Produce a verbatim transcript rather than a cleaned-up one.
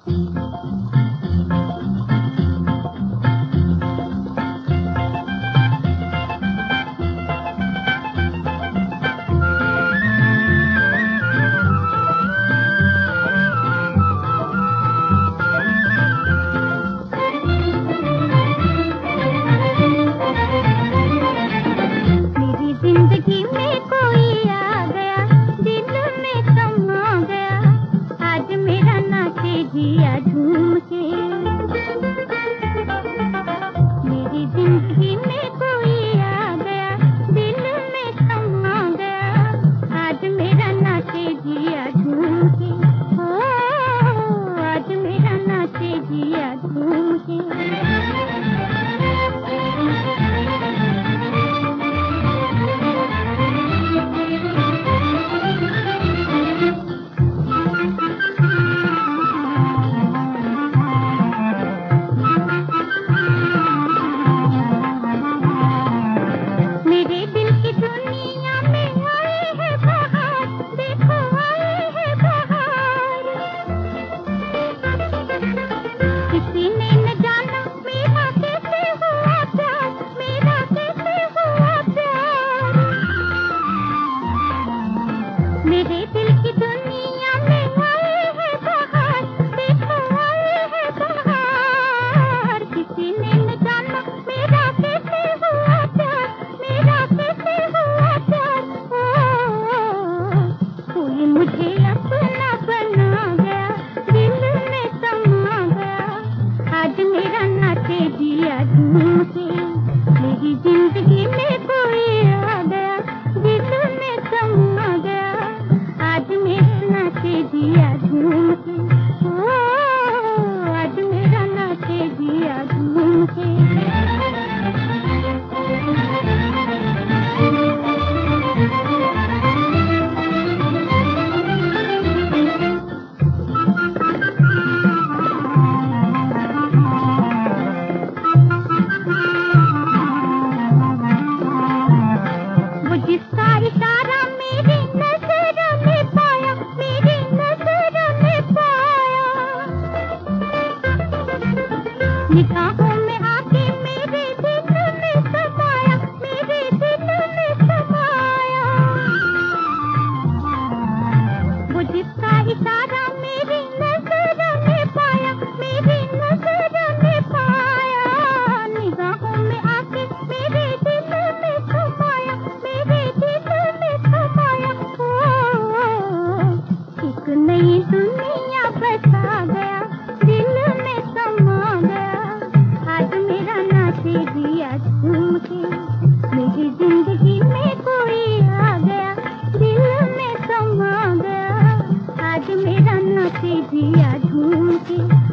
जिया झूम के मेरी जिंदगी में कोई आ गया, दिल में समा गया। आज मेरा नाचे जिया झूम के, ओ आज मेरा नाचे जिया झूम के। मेरे दिल की दुनिया में आए है बहार, देखो आए है बहार। किसी ने न जाना मेरा कैसे हुआ प्यार, मेरा कैसे हुआ प्यार। मेरे दिल की दुनिया में आए है बहार, देखो आए है बहार। किसी ने न जाना मेरा कैसे हुआ प्यार, मेरा कैसे हुआ प्यार। कोई मुझे अपना बना गया, दिल में समा गया। आज मेरा नाचे जिया झूम के, मेरी जिंदगी में कोई आ गया, दिल में समा गया। आज मेरा नाचे जिया झूम के, ओ आज मेरा नाचे जिया झूम के। वो जिसका इशारा मेरी नजर में पाया, मेरी नजर में पाया। निगाहों में आके मेरे दिल में समाया, मेरे दिल में समाया। वो जिसका इशारा मेरी नजर में पाया, मेरी नजर में पाया। निगाहों में आके मेरे दिल में समाया, मेरे दिल में समाया। ओ एक नई दुनिया बसा गया, दिल में समा गया। आज मेरा नाचे जिया झूम के, मेरी जिंदगी में कोई आ गया, दिल में समा गया। आज मेरा नाचे जिया झूम के।